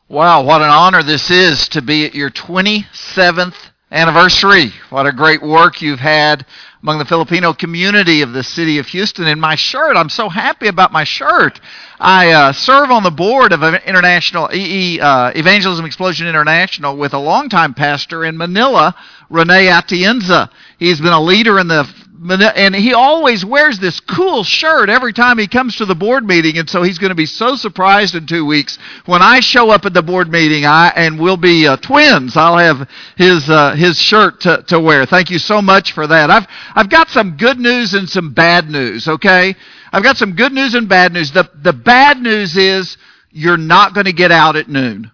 Wow, what an honor this is to be at your 27th anniversary. What a great work you've had among the Filipino community of the city of Houston. And my shirt, I'm so happy about my shirt. I serve on the board of International Evangelism Explosion International with a longtime pastor in Manila, Rene Atienza. He's been a leader in and he always wears this cool shirt every time he comes to the board meeting, and so he's going to be so surprised in 2 weeks when I show up at the board meeting, and we'll be twins. I'll have his shirt to wear. Thank you so much for that. I've got some good news and some bad news, okay? I've got some good news and bad news. The bad news is you're not going to get out at noon.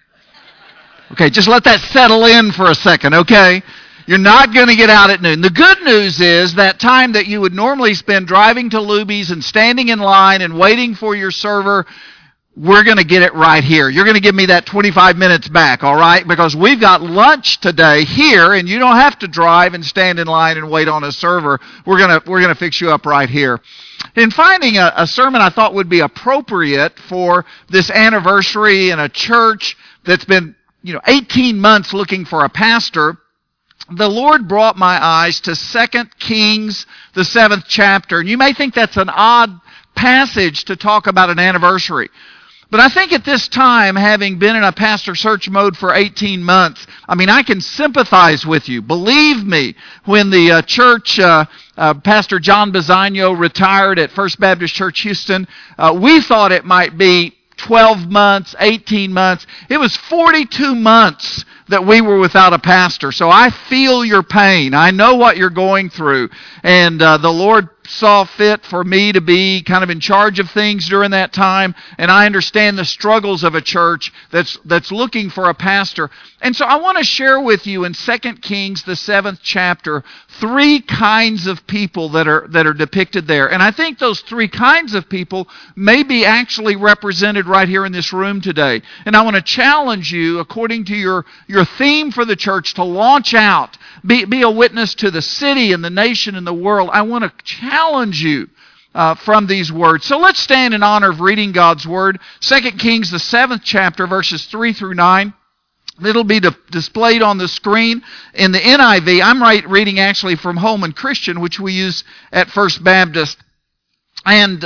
Okay, just let that settle in for a second, okay? You're not going to get out at noon. The good news is that time that you would normally spend driving to Luby's and standing in line and waiting for your server, we're going to get it right here. You're going to give me that 25 minutes back, all right? Because we've got lunch today here, and you don't have to drive and stand in line and wait on a server. We're going to fix you up right here. In finding a sermon I thought would be appropriate for this anniversary in a church that's been 18 months looking for a pastor, the Lord brought my eyes to 2 Kings, the 7th chapter. And you may think that's an odd passage to talk about an anniversary. But I think at this time, having been in a pastor search mode for 18 months, I can sympathize with you. Believe me, when the church, Pastor John Bazano retired at First Baptist Church Houston, we thought it might be 12 months, 18 months. It was 42 months that we were without a pastor. So I feel your pain. I know what you're going through. And the Lord saw fit for me to be kind of in charge of things during that time. And I understand the struggles of a church that's looking for a pastor. And so I want to share with you in 2 Kings, the 7th chapter, 3 kinds of people that are depicted there. And I think those 3 kinds of people may be actually represented right here in this room today. And I want to challenge you, according to your theme for the church, to launch out, be a witness to the city and the nation and the world. I want to challenge you from these words. So let's stand in honor of reading God's Word. 2 Kings, the 7th chapter, verses 3 through 9. It'll be displayed on the screen in the NIV. I'm reading actually from Holman Christian, which we use at First Baptist. And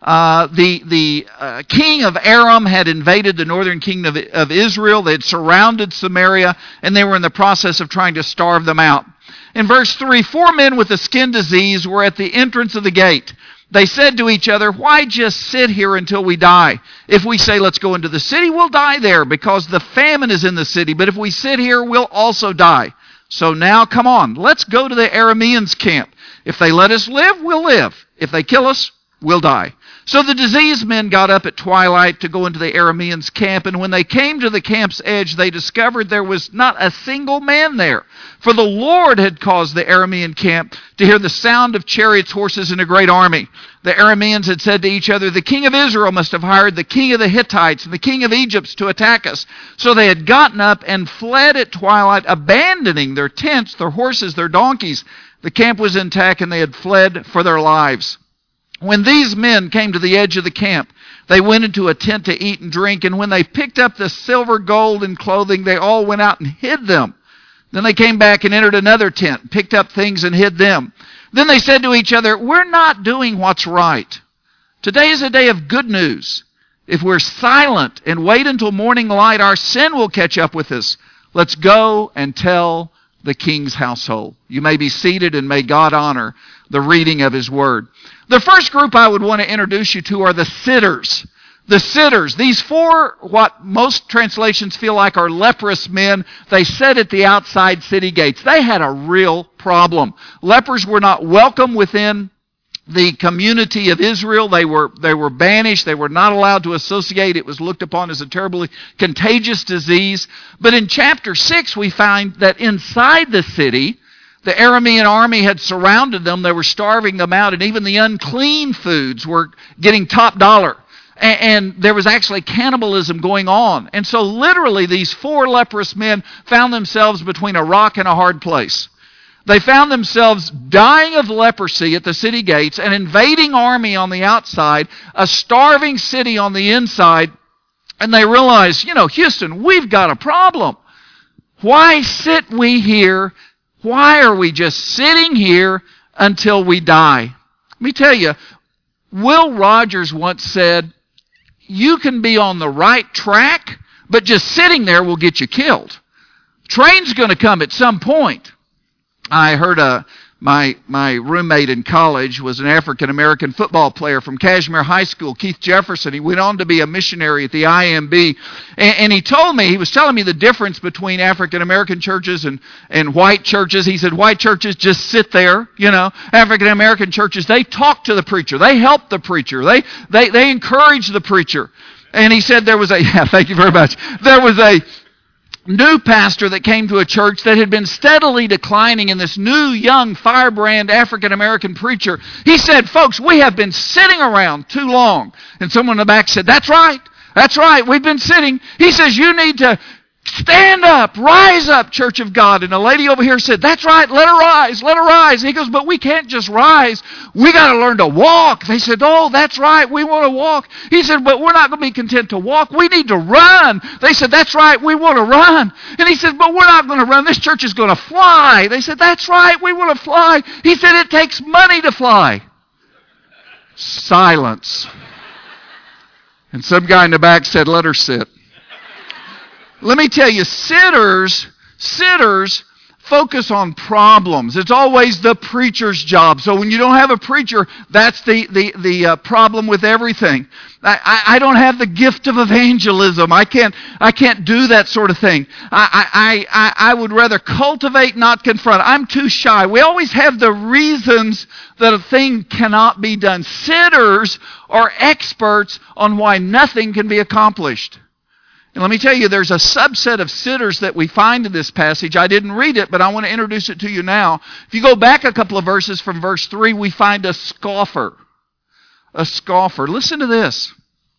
the king of Aram had invaded the northern kingdom of Israel. They had surrounded Samaria, and they were in the process of trying to starve them out. In verse 3, 4 men with a skin disease were at the entrance of the gate. They said to each other, "Why just sit here until we die? If we say, 'Let's go into the city,' we'll die there, because the famine is in the city. But if we sit here, we'll also die. So now, come on, let's go to the Arameans' camp. If they let us live, we'll live. If they kill us, we'll die." So the diseased men got up at twilight to go into the Arameans' camp, and when they came to the camp's edge, they discovered there was not a single man there. For the Lord had caused the Aramean camp to hear the sound of chariots, horses, and a great army. The Arameans had said to each other, "The king of Israel must have hired the king of the Hittites and the king of Egypt to attack us." So they had gotten up and fled at twilight, abandoning their tents, their horses, their donkeys. The camp was intact, and they had fled for their lives. When these men came to the edge of the camp, they went into a tent to eat and drink, and when they picked up the silver, gold, and clothing, they all went out and hid them. Then they came back and entered another tent, picked up things and hid them. Then they said to each other, "We're not doing what's right. Today is a day of good news. If we're silent and wait until morning light, our sin will catch up with us. Let's go and tell the king's household." You may be seated, and may God honor the reading of His Word. The first group I would want to introduce you to are the sitters. The sitters. These 4, what most translations feel like are leprous men, they sat at the outside city gates. They had a real problem. Lepers were not welcome within the community of Israel. They were banished. They were not allowed to associate. It was looked upon as a terribly contagious disease. But in chapter 6, we find that inside the city, the Aramean army had surrounded them. They were starving them out, and even the unclean foods were getting top dollar. And there was actually cannibalism going on. And so literally these 4 leprous men found themselves between a rock and a hard place. They found themselves dying of leprosy at the city gates, an invading army on the outside, a starving city on the inside, And they realize, Houston, we've got a problem. Why sit we here? Why are we just sitting here until we die? Let me tell you, Will Rogers once said, you can be on the right track, but just sitting there will get you killed. Train's going to come at some point. I heard my roommate in college was an African-American football player from Kashmere High School, Keith Jefferson. He went on to be a missionary at the IMB. And he was telling me the difference between African-American churches and white churches. He said white churches just sit there, African-American churches, they talk to the preacher. They help the preacher. They encourage the preacher. And he said thank you very much. There was a new pastor that came to a church that had been steadily declining, and this new, young, firebrand African-American preacher, he said, folks, we have been sitting around too long. And someone in the back said, that's right, we've been sitting. He says, you need to stand up, rise up, Church of God. And a lady over here said, that's right, let her rise. And he goes, but we can't just rise. We got to learn to walk. They said, oh, that's right, we want to walk. He said, but we're not going to be content to walk. We need to run. They said, that's right, we want to run. And he said, but we're not going to run. This church is going to fly. They said, that's right, we want to fly. He said, it takes money to fly. Silence. And some guy in the back said, let her sit. Let me tell you, sitters focus on problems. It's always the preacher's job. So when you don't have a preacher, that's the problem with everything. I don't have the gift of evangelism. I can't do that sort of thing. I would rather cultivate, not confront. I'm too shy. We always have the reasons that a thing cannot be done. Sitters are experts on why nothing can be accomplished. And let me tell you, there's a subset of sitters that we find in this passage. I didn't read it, but I want to introduce it to you now. If you go back a couple of verses from verse 3, we find a scoffer. A scoffer. Listen to this.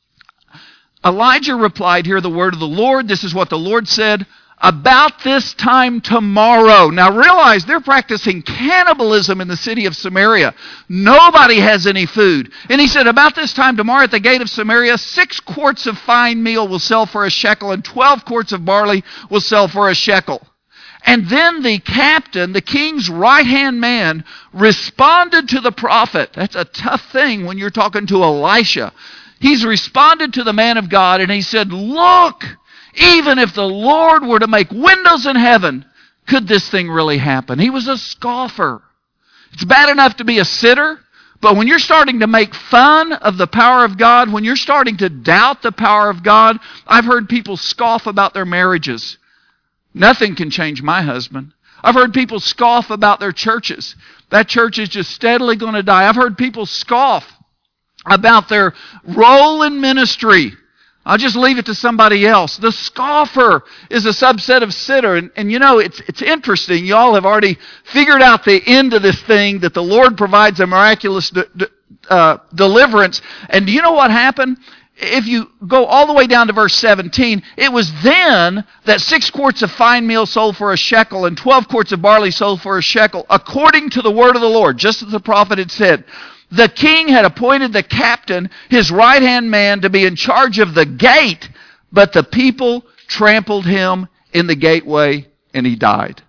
Elijah replied, hear the word of the Lord. This is what the Lord said. About this time tomorrow. Now realize they're practicing cannibalism in the city of Samaria. Nobody has any food. And he said, about this time tomorrow at the gate of Samaria, 6 quarts of fine meal will sell for a shekel, and 12 quarts of barley will sell for a shekel. And then the captain, the king's right-hand man, responded to the prophet. That's a tough thing when you're talking to Elisha. He's responded to the man of God, and he said, look, even if the Lord were to make windows in heaven, could this thing really happen? He was a scoffer. It's bad enough to be a sitter, but when you're starting to make fun of the power of God, when you're starting to doubt the power of God, I've heard people scoff about their marriages. Nothing can change my husband. I've heard people scoff about their churches. That church is just steadily going to die. I've heard people scoff about their role in ministry. I'll just leave it to somebody else. The scoffer is a subset of sitter. And it's interesting. Y'all have already figured out the end of this thing, that the Lord provides a miraculous deliverance. And do you know what happened? If you go all the way down to verse 17, it was then that 6 quarts of fine meal sold for a shekel and 12 quarts of barley sold for a shekel, according to the word of the Lord, just as the prophet had said. The king had appointed the captain, his right-hand man, to be in charge of the gate, but the people trampled him in the gateway, and he died.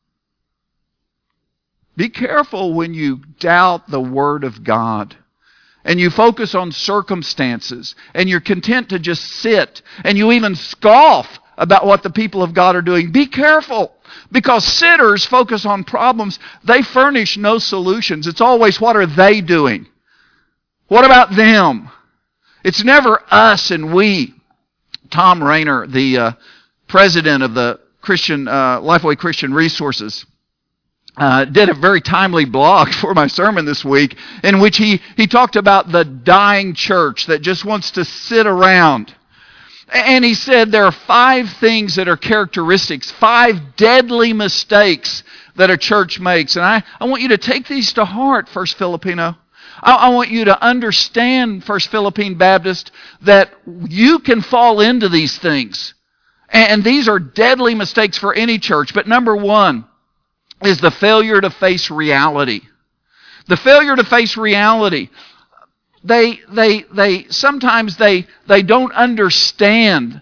Be careful when you doubt the word of God, and you focus on circumstances, and you're content to just sit, and you even scoff about what the people of God are doing. Be careful. Because sitters focus on problems. They furnish no solutions. It's always, what are they doing? What about them? It's never us and we. Tom Rayner, the president of the Lifeway Christian Resources, did a very timely blog for my sermon this week, in which he talked about the dying church that just wants to sit around. And he said there are 5 things that are characteristics, 5 deadly mistakes that a church makes. And I want you to take these to heart, First Filipino. I want you to understand, First Philippine Baptist, that you can fall into these things. And these are deadly mistakes for any church. But number 1 is the failure to face reality. The failure to face reality. sometimes they don't understand.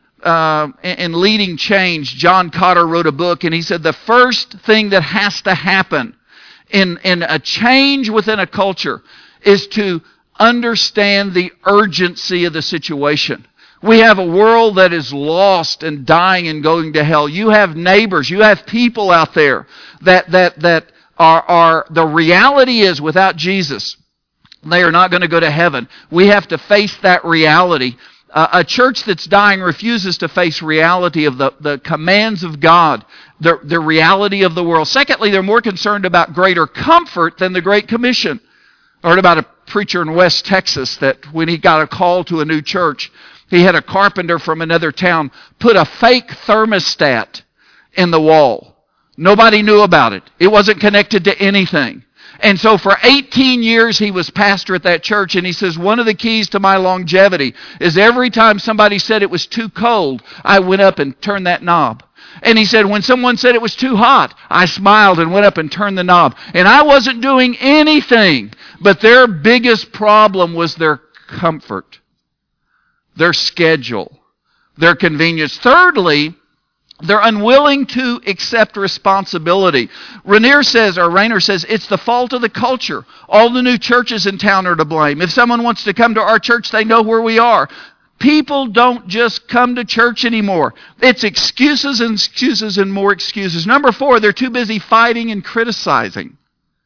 In Leading Change, John Cotter wrote a book, and he said the first thing that has to happen in a change within a culture is to understand the urgency of the situation. We have a world that is lost and dying and going to hell. You have neighbors, you have people out there that are the reality is without Jesus, they are not going to go to heaven. We have to face that reality. A church that's dying refuses to face reality of the commands of God, the reality of the world. Secondly, they're more concerned about greater comfort than the Great Commission. I heard about a preacher in West Texas that when he got a call to a new church, he had a carpenter from another town put a fake thermostat in the wall. Nobody knew about it. It wasn't connected to anything. And so for 18 years he was pastor at that church, and he says, one of the keys to my longevity is every time somebody said it was too cold, I went up and turned that knob. And he said when someone said it was too hot, I smiled and went up and turned the knob. And I wasn't doing anything, but their biggest problem was their comfort, their schedule, their convenience. Thirdly, they're unwilling to accept responsibility. Rainer says, it's the fault of the culture. All the new churches in town are to blame. If someone wants to come to our church, they know where we are. People don't just come to church anymore. It's excuses and excuses and more excuses. Number 4, they're too busy fighting and criticizing.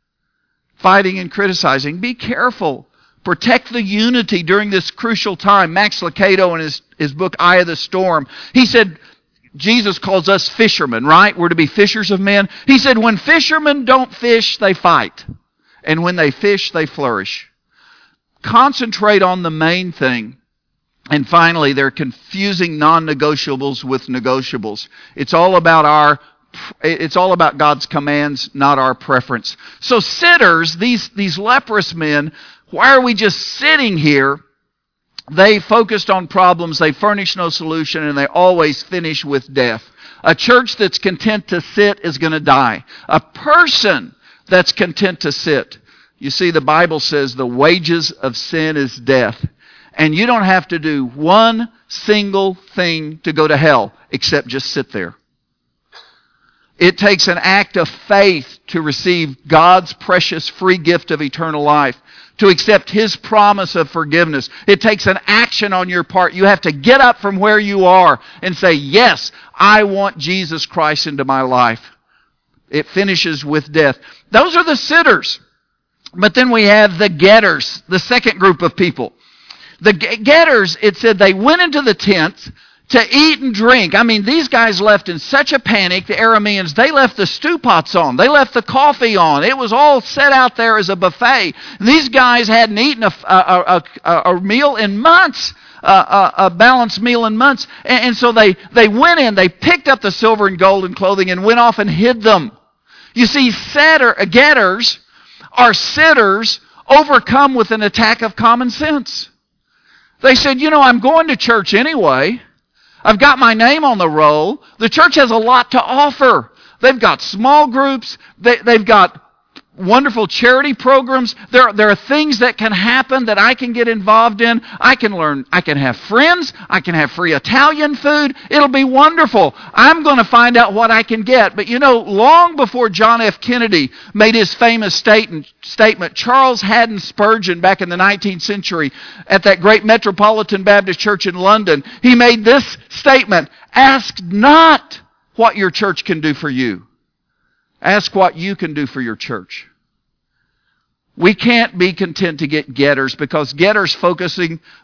Fighting and criticizing. Be careful. Protect the unity during this crucial time. Max Lucado in his book, Eye of the Storm, he said, Jesus calls us fishermen, right? We're to be fishers of men. He said, when fishermen don't fish, they fight. And when they fish, they flourish. Concentrate on the main thing. And finally, they're confusing non-negotiables with negotiables. It's all about God's commands, not our preference. So sitters, these leprous men, why are we just sitting here? They focused on problems, they furnish no solution, and they always finish with death. A church that's content to sit is going to die. A person that's content to sit. You see, the Bible says the wages of sin is death. And you don't have to do one single thing to go to hell except just sit there. It takes an act of faith to receive God's precious free gift of eternal life, to accept His promise of forgiveness. It takes an action on your part. You have to get up from where you are and say, yes, I want Jesus Christ into my life. It finishes with death. Those are the sitters. But then we have the getters, the second group of people. The getters, it said they went into the tents to eat and drink. I mean, these guys left in such a panic, the Arameans, they left the stew pots on. They left the coffee on. It was all set out there as a buffet. And these guys hadn't eaten a meal in months, a balanced meal in months. And so they went in, they picked up the silver and gold and clothing and went off and hid them. You see, getters are sitters overcome with an attack of common sense. They said, I'm going to church anyway. I've got my name on the roll. The church has a lot to offer. They've got small groups. They've got wonderful charity programs. There are things that can happen that I can get involved in. I can learn. I can have friends. I can have free Italian food. It'll be wonderful. I'm going to find out what I can get. But long before John F. Kennedy made his famous statement, Charles Haddon Spurgeon back in the 19th century at that great Metropolitan Baptist Church in London, he made this statement, ask not what your church can do for you. Ask what you can do for your church. We can't be content to get getters because getters focus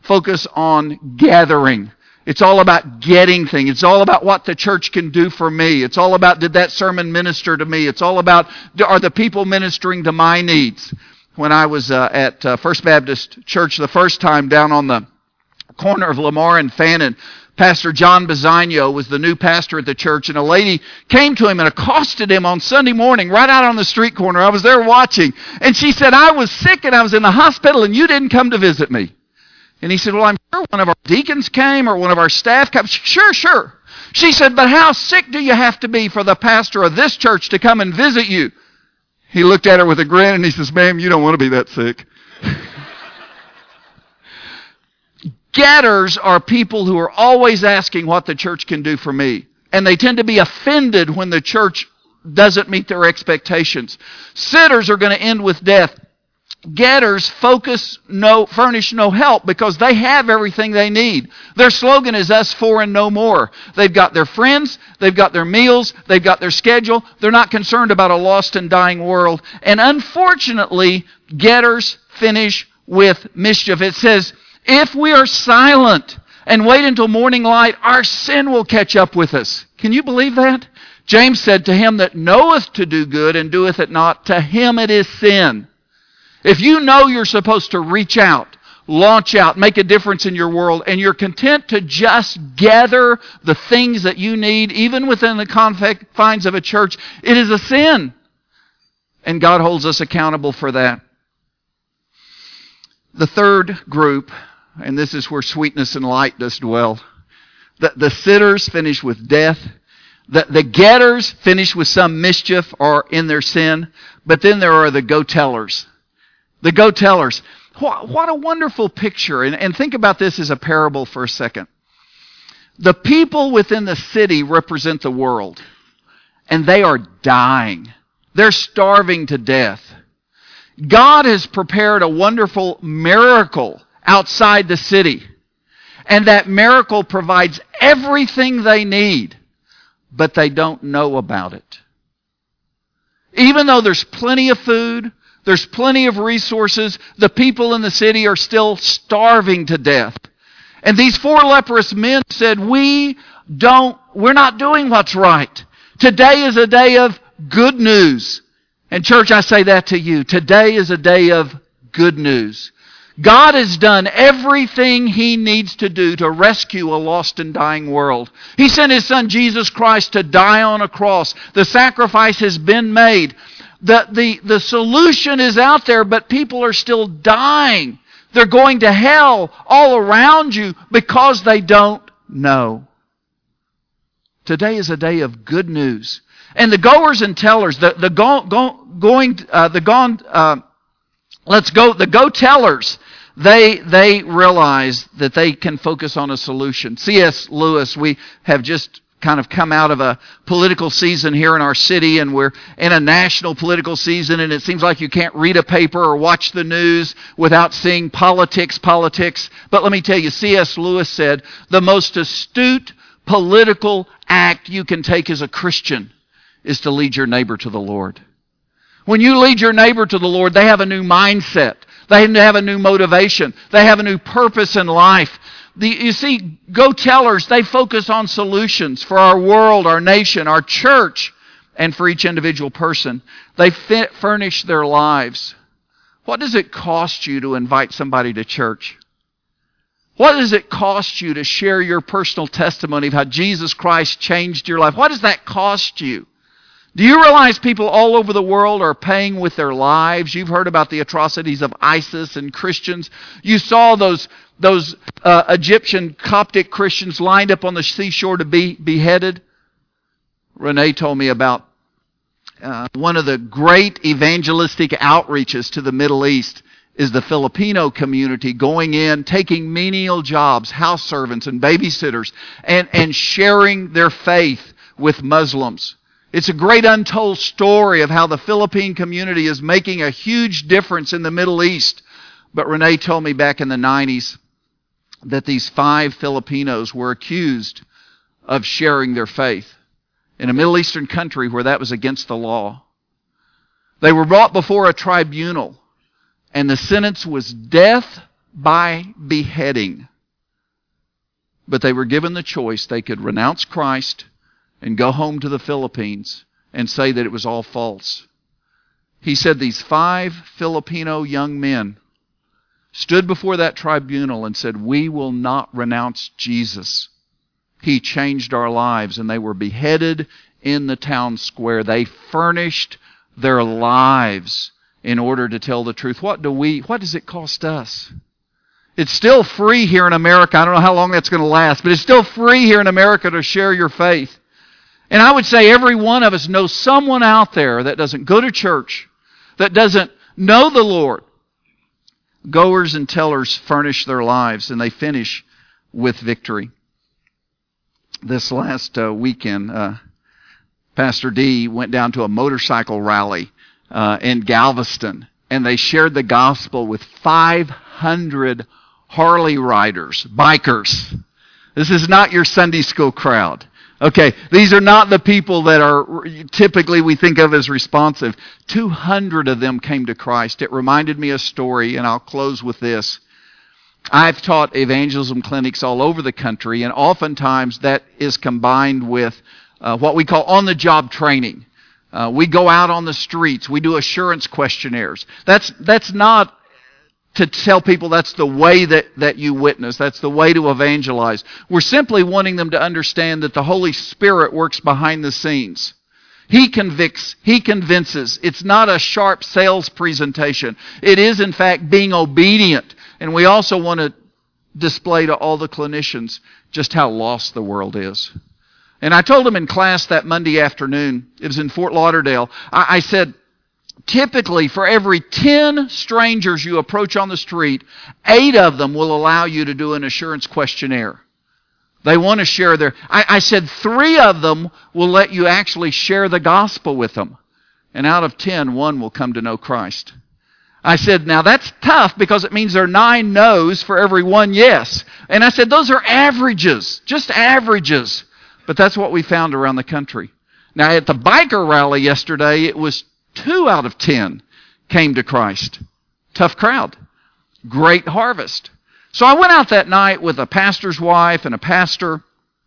on gathering. It's all about getting things. It's all about what the church can do for me. It's all about, did that sermon minister to me? It's all about, are the people ministering to my needs? When I was at First Baptist Church the first time down on the corner of Lamar and Fannin, Pastor John Bizagno was the new pastor at the church, and a lady came to him and accosted him on Sunday morning right out on the street corner. I was there watching, and she said, I was sick and I was in the hospital and you didn't come to visit me. And he said, well, I'm sure one of our deacons came or one of our staff came. Sure. She said, but how sick do you have to be for the pastor of this church to come and visit you? He looked at her with a grin and he says, ma'am, you don't want to be that sick. Getters are people who are always asking what the church can do for me. And they tend to be offended when the church doesn't meet their expectations. Sitters are going to end with death. Getters furnish no help because they have everything they need. Their slogan is us four and no more. They've got their friends, they've got their meals, they've got their schedule. They're not concerned about a lost and dying world. And unfortunately, getters finish with mischief. It says, if we are silent and wait until morning light, our sin will catch up with us. Can you believe that? James said, to him that knoweth to do good and doeth it not, to him it is sin. If you know you're supposed to reach out, launch out, make a difference in your world, and you're content to just gather the things that you need, even within the confines of a church, it is a sin. And God holds us accountable for that. The third group, and this is where sweetness and light does dwell, the sitters finish with death. The getters finish with some mischief or in their sin. But then there are the go-tellers. The go-tellers. What a wonderful picture. And think about this as a parable for a second. The people within the city represent the world. And they are dying. They're starving to death. God has prepared a wonderful miracle outside the city. And that miracle provides everything they need. But they don't know about it. Even though there's plenty of food, there's plenty of resources, the people in the city are still starving to death. And these four leprous men said, we're not doing what's right. Today is a day of good news. And church, I say that to you. Today is a day of good news. God has done everything He needs to do to rescue a lost and dying world. He sent His Son Jesus Christ to die on a cross. The sacrifice has been made. The solution is out there, but people are still dying. They're going to hell all around you because they don't know. Today is a day of good news. And the goers and tellers, the go-tellers, they realize that they can focus on a solution. C.S. Lewis, we have just kind of come out of a political season here in our city, and we're in a national political season, and it seems like you can't read a paper or watch the news without seeing politics. But let me tell you, C.S. Lewis said, the most astute political act you can take as a Christian is to lead your neighbor to the Lord. When you lead your neighbor to the Lord, they have a new mindset. They have a new motivation. They have a new purpose in life. You see, go-tellers, they focus on solutions for our world, our nation, our church, and for each individual person. They furnish their lives. What does it cost you to invite somebody to church? What does it cost you to share your personal testimony of how Jesus Christ changed your life? What does that cost you? Do you realize people all over the world are paying with their lives? You've heard about the atrocities of ISIS and Christians. You saw those Egyptian Coptic Christians lined up on the seashore to be beheaded. Renee told me about one of the great evangelistic outreaches to the Middle East is the Filipino community going in, taking menial jobs, house servants and babysitters, and sharing their faith with Muslims. It's a great untold story of how the Philippine community is making a huge difference in the Middle East. But Renee told me back in the 90s that these 5 Filipinos were accused of sharing their faith in a Middle Eastern country where that was against the law. They were brought before a tribunal, and the sentence was death by beheading. But they were given the choice. They could renounce Christ and go home to the Philippines and say that it was all false. He said these 5 Filipino young men stood before that tribunal and said, we will not renounce Jesus. He changed our lives. And they were beheaded in the town square. They furnished their lives in order to tell the truth. What does it cost us? It's still free here in America. I don't know how long that's going to last, but it's still free here in America to share your faith. And I would say every one of us knows someone out there that doesn't go to church, that doesn't know the Lord, Goers and tellers furnish their lives, and they finish with victory. This last weekend, Pastor D went down to a motorcycle rally in Galveston, and they shared the gospel with 500 Harley riders, bikers. This is not your Sunday school crowd. Okay, these are not the people that are typically we think of as responsive. 200 of them came to Christ. It reminded me of a story, and I'll close with this. I've taught evangelism clinics all over the country, and oftentimes that is combined with what we call on-the-job training. We go out on the streets. We do assurance questionnaires. That's not to tell people that's the way that you witness. That's the way to evangelize. We're simply wanting them to understand that the Holy Spirit works behind the scenes. He convicts. He convinces. It's not a sharp sales presentation. It is, in fact, being obedient. And we also want to display to all the clinicians just how lost the world is. And I told them in class that Monday afternoon, it was in Fort Lauderdale, I said, typically for every 10 strangers you approach on the street, 8 of them will allow you to do an assurance questionnaire. They want to share their... I said 3 of them will let you actually share the gospel with them. And out of 10, 1 will come to know Christ. I said, now that's tough because it means there are 9 no's for every 1 yes. And I said, those are averages, just averages. But that's what we found around the country. Now at the biker rally yesterday, it was 2 out of 10 came to Christ. Tough crowd. Great harvest. So I went out that night with a pastor's wife and a pastor.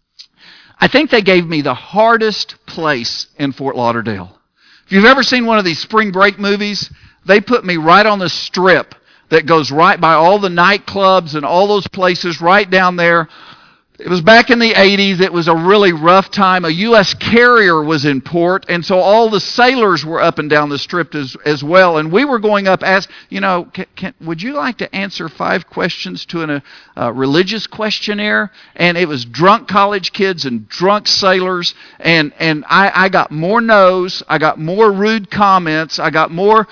I think they gave me the hardest place in Fort Lauderdale. If you've ever seen one of these spring break movies, they put me right on the strip that goes right by all the nightclubs and all those places right down there. It was back in the 80s. It was a really rough time. A U.S. carrier was in port, and so all the sailors were up and down the strip as well. And we were going up as, would you like to answer 5 questions to a religious questionnaire? And it was drunk college kids and drunk sailors. And I got more no's. I got more rude comments. I got more,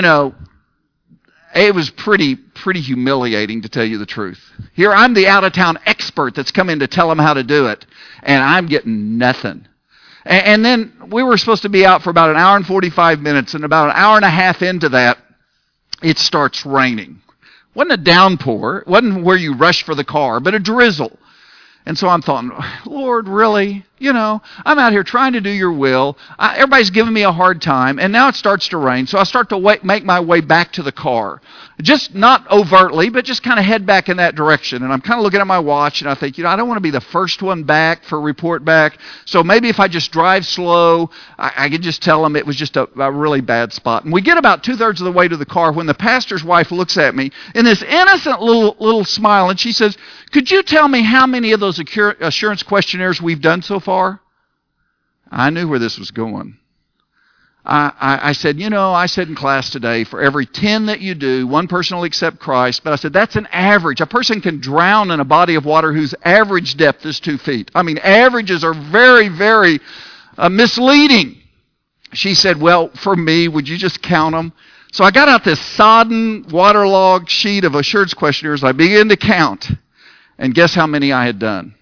it was pretty humiliating, to tell you the truth. Here I'm the out-of-town expert that's come in to tell them how to do it, and I'm getting nothing. And then we were supposed to be out for about an hour and 45 minutes, and about an hour and a half into that, it starts raining. It wasn't a downpour. It wasn't where you rush for the car, but a drizzle. And so I'm thinking, Lord, really? I'm out here trying to do your will. Everybody's giving me a hard time, and now it starts to rain. So I start to make my way back to the car. Just not overtly, but just kind of head back in that direction. And I'm kind of looking at my watch, and I think, I don't want to be the first one back for report back. So maybe if I just drive slow, I could just tell them it was just a really bad spot. And we get about 2/3 of the way to the car when the pastor's wife looks at me in this innocent little smile, and she says, could you tell me how many of those assurance questionnaires we've done so far? I knew where this was going. I said, I said in class today, for every 10 that you do, 1 person will accept Christ. But I said, that's an average. A person can drown in a body of water whose average depth is 2 feet. I mean, averages are very, very misleading. She said, well, for me, would you just count them? So I got out this sodden, waterlogged sheet of assurance questionnaires. I began to count. And guess how many I had done?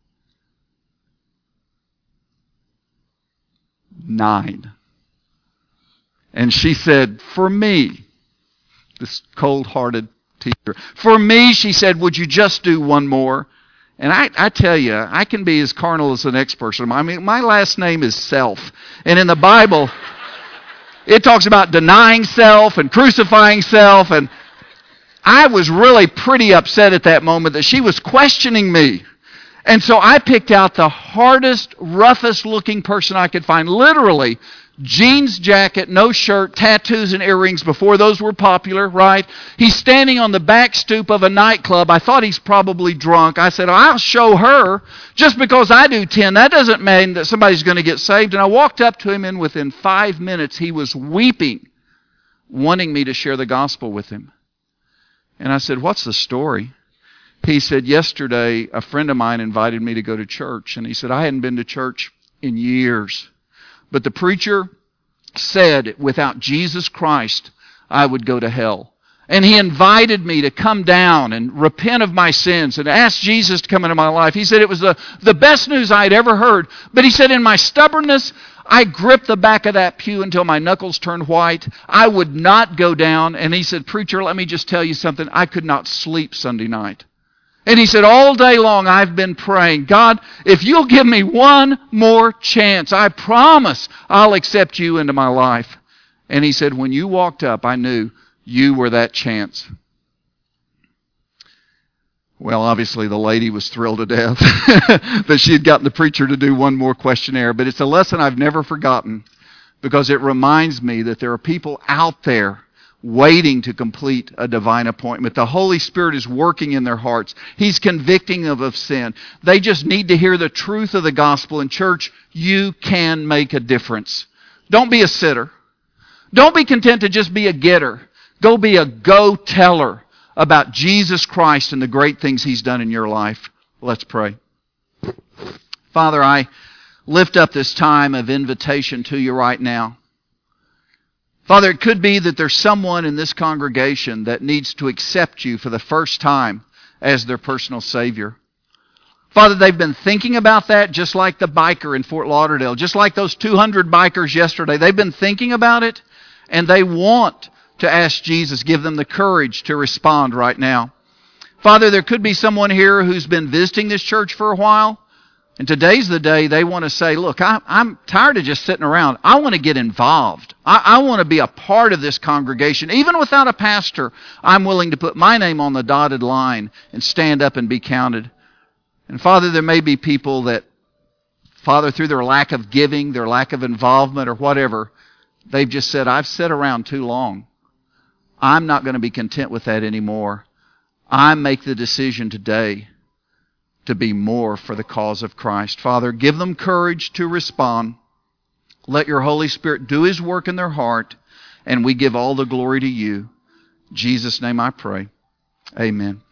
9. And she said, for me, this cold-hearted teacher, for me, she said, would you just do 1 more? And I tell you, I can be as carnal as the next person. I mean, my last name is Self. And in the Bible, it talks about denying self and crucifying self. And I was really pretty upset at that moment that she was questioning me. And so I picked out the hardest, roughest looking person I could find. Literally, jeans jacket, no shirt, tattoos and earrings before those were popular, right? He's standing on the back stoop of a nightclub. I thought he's probably drunk. I said, I'll show her. Just because I do 10, that doesn't mean that somebody's going to get saved. And I walked up to him, and within 5 minutes, he was weeping, wanting me to share the gospel with him. And I said, what's the story? He said, yesterday, a friend of mine invited me to go to church. And he said, I hadn't been to church in years. But the preacher said, without Jesus Christ, I would go to hell. And he invited me to come down and repent of my sins and ask Jesus to come into my life. He said it was the best news I had ever heard. But he said in my stubbornness, I gripped the back of that pew until my knuckles turned white. I would not go down. And he said, preacher, let me just tell you something. I could not sleep Sunday night. And he said, all day long I've been praying, God, if you'll give me one more chance, I promise I'll accept you into my life. And he said, when you walked up, I knew you were that chance. Well, obviously the lady was thrilled to death that she had gotten the preacher to do one more questionnaire. But it's a lesson I've never forgotten because it reminds me that there are people out there waiting to complete a divine appointment. The Holy Spirit is working in their hearts. He's convicting them of sin. They just need to hear the truth of the gospel. And church, you can make a difference. Don't be a sitter. Don't be content to just be a getter. Go be a go-teller about Jesus Christ and the great things He's done in your life. Let's pray. Father, I lift up this time of invitation to you right now. Father, it could be that there's someone in this congregation that needs to accept you for the first time as their personal Savior. Father, they've been thinking about that just like the biker in Fort Lauderdale, just like those 200 bikers yesterday. They've been thinking about it, and they want to ask Jesus, give them the courage to respond right now. Father, there could be someone here who's been visiting this church for a while, and today's the day they want to say, look, I'm tired of just sitting around. I want to get involved. I want to be a part of this congregation. Even without a pastor, I'm willing to put my name on the dotted line and stand up and be counted. And Father, there may be people that, Father, through their lack of giving, their lack of involvement or whatever, they've just said, I've sat around too long. I'm not going to be content with that anymore. I make the decision today to be more for the cause of Christ. Father, give them courage to respond. Let your Holy Spirit do His work in their heart, and we give all the glory to you. In Jesus' name I pray. Amen.